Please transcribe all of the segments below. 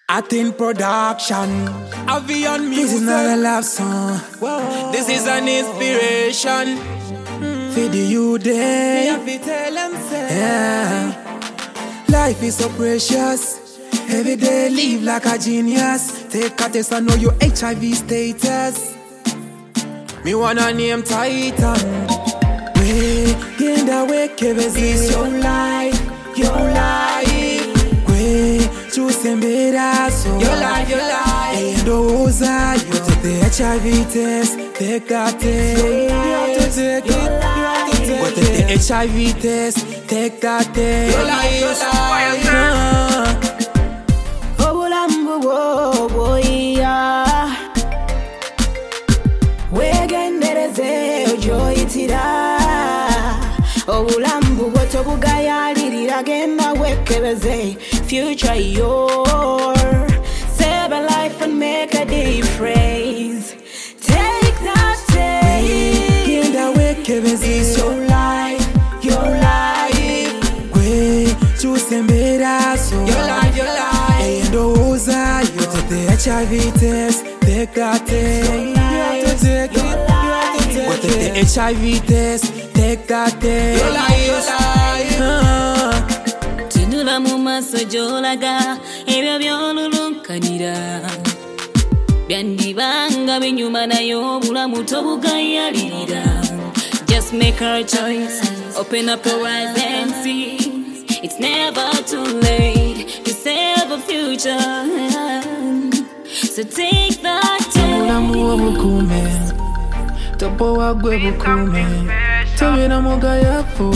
Atin production. Avian music. This is not a love song. Whoa. This is an inspiration. For the youth day. Yeah. Life is so precious. Every day live like a genius. Take a test and know your HIV status. Me wanna name Titan. We gain the way KBZ. Your life, your life. We choose and be that so. Your life, your life. And those are you take the HIV test. Take that test. You have to take it. You have to take it. But take the HIV test. Take that test. Your life, your life. Oh, boy, yeah. Wegendereze joy tira. Obulambu bwoto bugayalirira genda wekebeze. Future your save a life and make a difference. Take that take. Genda wekebeze. It's your life, your life. We choose and be that so. Your life, your life. And those are you take the HIV test. Take that test. You have to take it. You have to take it. But take the HIV test. Take that test. Your life, your life. Tunula mu maso gy'olaga ebyo by'olulunkanira byandibanga binyuma naye obulamu tobugayalirira. Just make our choice, open up your eyes and see. It's never too late to save a future. So take that time. Obulamu obukuume topo wagwe bukuume tobeera mugayavu.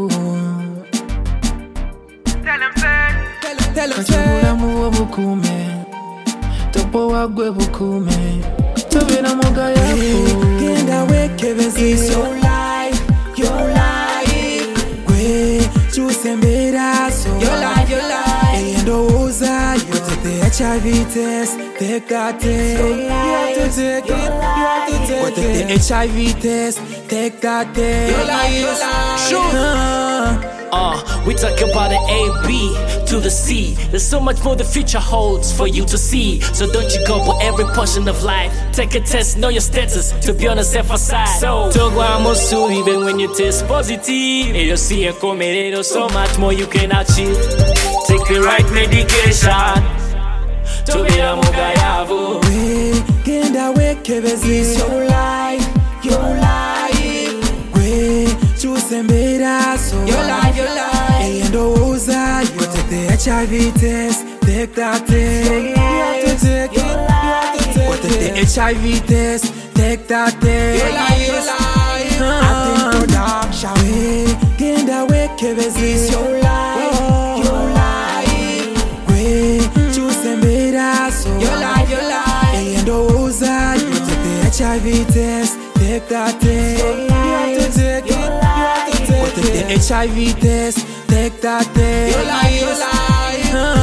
Kati obulamu obukuume topo wagwe bukuume tobeera mugayavu. Genda wekebeze. It's your life, your life. Gwe choose and be that so. Your life, your life. And those are you take the HIV test. Take that test. You have to take it. You have to take it. But take the HIV test. Take that test. Your life, your life. Sure. We talk about the A, B to the C. There's so much more the future holds for you to see. So don't you go for every portion of life. Take a test, know your status, to be on the safer side. So Toguamosu, even when you test positive, you'll see a comerero, so much more you can achieve. Take the right medication. To be a mugayavu. Genda wekebeze. It's your life, your life. We choose and be that so. Your life, your life. And those are you take the HIV test. Take that test. You have to take it. You have to take it. But take the HIV test. Take that test. Your life, your life. Atin production. We genda wekebeze. It's your life, your life. We choose and be that so. Your life, your life. And those are you take the HIV test. Take that test. You have to take it. You have to take it. But take the HIV test. Take that test. Your life, your life.